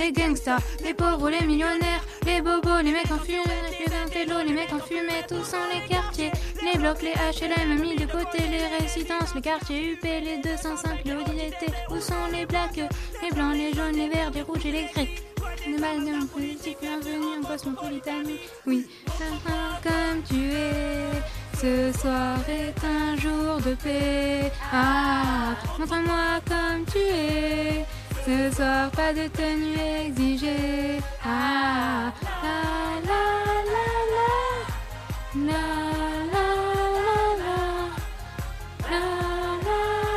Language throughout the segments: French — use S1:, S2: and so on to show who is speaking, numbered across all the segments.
S1: les gangsters, les pauvres, les millionnaires, les bobos, les mecs en fumée, les intellos, les mecs en fumée, tous sont les quartiers, les blocs, les HLM mis de côté, les résidences, les quartiers UP, les 205, les ODT, où sont les blacks, les blancs, les jaunes, les verts, les rouges et les grecs. De mal de politique, bienvenue en cosmopolitanie. Oui, comme tu es, ce soir est un jour de paix. Ah, montre-moi comme tu es. Ce soir, pas de tenue exigée. Ah, la la la la, la la la la, la la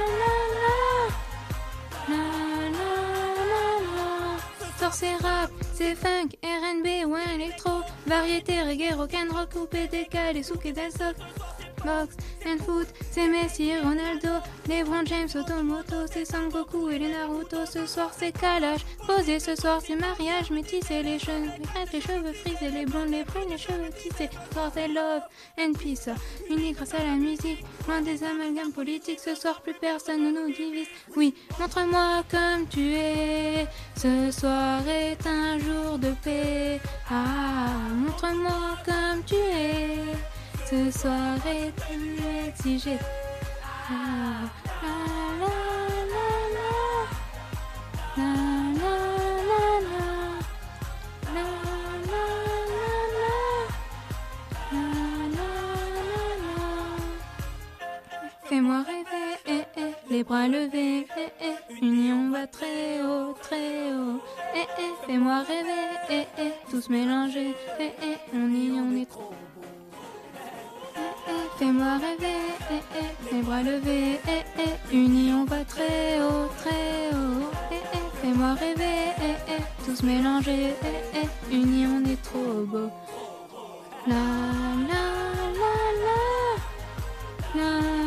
S1: la la, la la la. Sors ces rap, c'est funk, R&B ou électro, variété, reggae, rock'n'roll, coupé, décalé, souk et dancehall. Box and foot, c'est Messi et Ronaldo, LeBron James, Automoto, c'est Sangoku et les Naruto. Ce soir c'est calage, posé ce soir c'est mariage, métissé les cheveux, les crêpes, les cheveux frisés, les blondes, les brunes, les cheveux tissés. Ce soir c'est love and peace, unis grâce à la musique, loin des amalgames politiques. Ce soir plus personne ne nous divise. Oui, montre-moi comme tu es. Ce soir est un jour de paix. Ah, montre-moi comme tu es. Ce soir est exigé. Ah, la la la la, la la la la, la la la la, la la la. Fais-moi rêver, les bras levés, unis on va très haut, fais-moi rêver, tous mélangés, on est trop. Fais-moi rêver, les bras levés, unis on va très haut, fais-moi rêver, tous mélangés, unis on est trop beau. La la la la, la